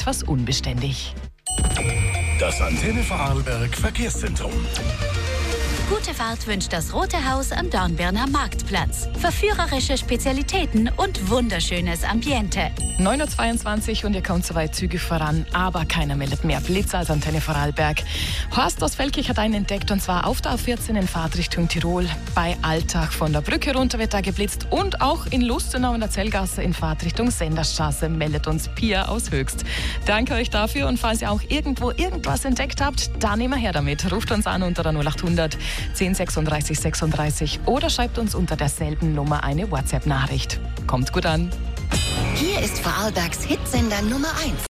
etwas unbeständig. Das Antenne Vorarlberg Verkehrszentrum. Gute Fahrt wünscht das Rote Haus am Dornbirner Marktplatz. Verführerische Spezialitäten und wunderschönes Ambiente. 9.22 Uhr und ihr kommt soweit zügig voran, aber keiner meldet mehr Blitz als Antenne Vorarlberg. Horst aus Velkich hat einen entdeckt, und zwar auf der A14 in Fahrtrichtung Tirol. Bei Altach von der Brücke runter wird da geblitzt, und auch in Lustenau in der Zellgasse in Fahrtrichtung Senderstraße meldet uns Pia aus Höchst. Danke euch dafür, und falls ihr auch irgendwo irgendwas entdeckt habt, dann immer her damit. Ruft uns an unter der 0800 10 36 36 oder schreibt uns unter derselben Nummer eine WhatsApp-Nachricht. Kommt gut an. Hier ist Vorarlbergs Hitsender Nummer 1.